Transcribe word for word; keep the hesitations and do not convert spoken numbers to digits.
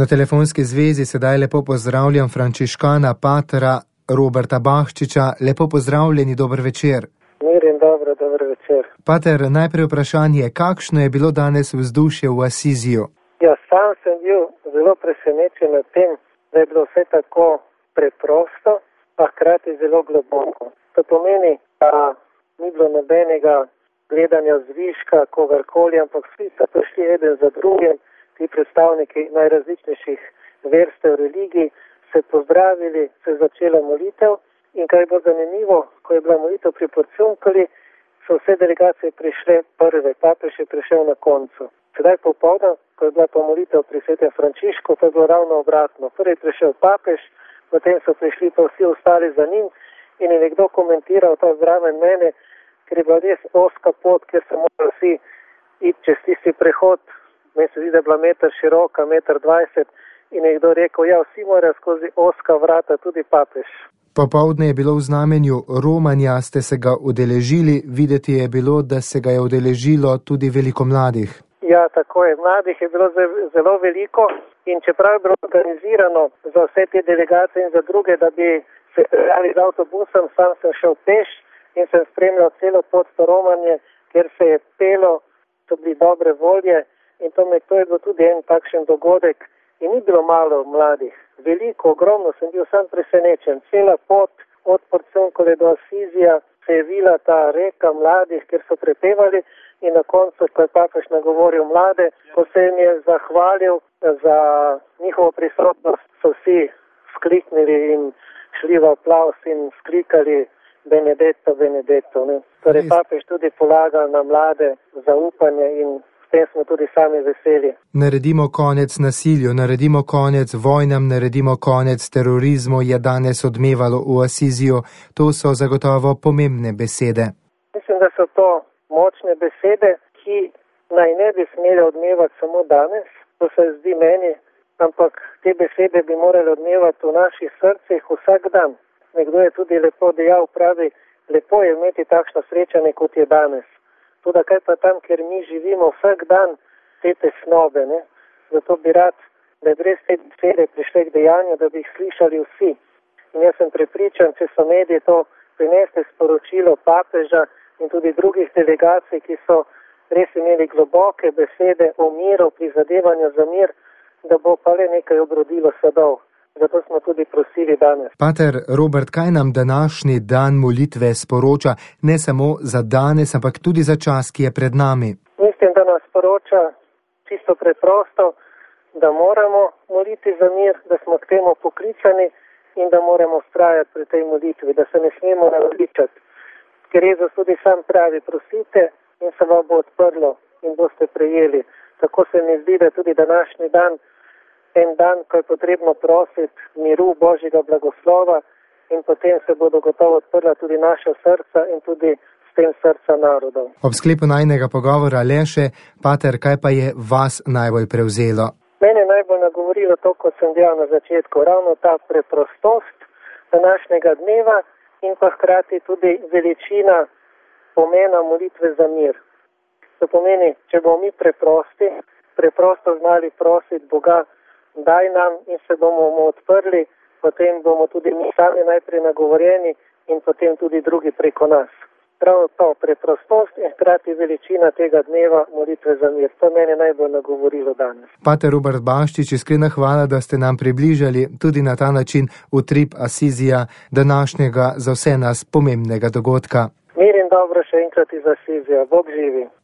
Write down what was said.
Na telefonski zvezi sedaj lepo pozdravljam frančiškana patera Roberta Bahčiča. Lepo pozdravljeni, dober večer. Mir in dobro, dober večer. Pater, najprej vprašanje, kakšno je bilo danes vzdušje v Asiziju? Ja, sam sem bil zelo presenečen nad tem, da je bilo vse tako preprosto, pa hkrati zelo globoko. To pomeni, da ni bilo nobenega gledanja zviška, kogarkoli, ampak vsi so prišli eden za drugim, ti predstavniki najrazličnejših verstev, religij, se pozdravili, se je začela molitev in kar je bilo zanimivo, ko je bila molitev pri Porciunkuli, so vse delegacije prišle prve, papež je prišel na koncu. Sedaj popoldan, ko je bila pa molitev pri svetem Frančišku, pa je bilo ravno obratno. Prvi je prišel papež, potem so prišli pa vsi ostali za njim in je nekdo komentiral to zraven mene, ker je bila res oska pot, kjer so morali vsi iti čez tisti prehod. Meni se zdi, da je bila meter široka, meter dvajset in je nekdo rekel, ja, vsi morajo skozi oska vrata, tudi papež. Popoldne je bilo v znamenju romanja, ste se ga udeležili, videti je bilo, da se ga je udeležilo tudi veliko mladih. Ja, tako je, mladih je bilo zelo veliko in čeprav je bilo organizirano za vse te delegacije in za druge, da bi se peljali z avtobusom, sam sem šel peš in sem spremljal celo pot to romanje, kjer se je pelo, so bili dobre volje in to, me, to je bil tudi en takšen dogodek in ni bilo malo mladih. Veliko, ogromno sem bil sam presenečen. Cela pot od Porciunkule do Asizija se je vila ta reka mladih, kjer so prepevali in na koncu, ko je papež nagovoril mlade, ko se jim je zahvalil za njihovo prisotnost, so vsi skliknili in šli v aplavz in sklikali Benedetto, Benedetto. Ne? Torej papež tudi polaga na mlade zaupanje in s tem smo tudi sami veseli. Naredimo konec nasilju, naredimo konec vojnam, naredimo konec terorizmu je danes odmevalo v Asiziju. To so zagotovo pomembne besede. Mislim, da so to močne besede, ki naj ne bi smeli odmevati samo danes, to se zdi meni, ampak te besede bi morali odmevati v naših srcih vsak dan. Nekdo je tudi lepo dejal, pravi, lepo je imeti takšno srečanje, kot je danes. Tudi kaj pa tam, ker mi živimo vsak dan te tesnobe, ne? Zato bi rad, da je brez te besede prišle k dejanju, da bi jih slišali vsi. In jaz sem prepričan, če so mediji to prinesli sporočilo papeža in tudi drugih delegacij, ki so res imeli globoke besede o miru, prizadevanju za mir, da bo pa le nekaj obrodilo sadov. Zato smo tudi prosili danes. Pater Robert, kaj nam današnji dan molitve sporoča, ne samo za danes, ampak tudi za čas, ki je pred nami? Mislim, da nas sporoča čisto preprosto, da moramo moliti za mir, da smo k temu poklicani in da moramo vztrajati pri tej molitvi, da se ne smemo naveličati. Ker Jezus tudi sam pravi, prosite in se vam bo odprlo in boste prejeli. Tako se mi zdi, da tudi današnji dan en dan, ko je potrebno prositi miru Božjega blagoslova in potem se bodo gotovo odprla tudi naša srca in tudi s tem srca narodov. Ob sklepu najnega pogovora le še, pater, kaj pa je vas najbolj prevzelo? Mene je najbolj nagovorilo to, kot sem dejal na začetku, ravno ta preprostost današnjega dneva in pa hkrati tudi veličina pomena molitve za mir. To pomeni, če bomo mi preprosti, preprosto znali prositi Boga, daj nam in se bomo mu odprli, potem bomo tudi mi sami najprej nagovorjeni in potem tudi drugi preko nas. Prav to preprostost in hkrati veličina tega dneva molitve za mir. To mene najbolj nagovorilo danes. Pater Robert Bahčič, iskrena hvala, da ste nam približali tudi na ta način utrip Asizija, današnjega za vse nas pomembnega dogodka. Mir in dobro še enkrat iz Asizija. Bog živi.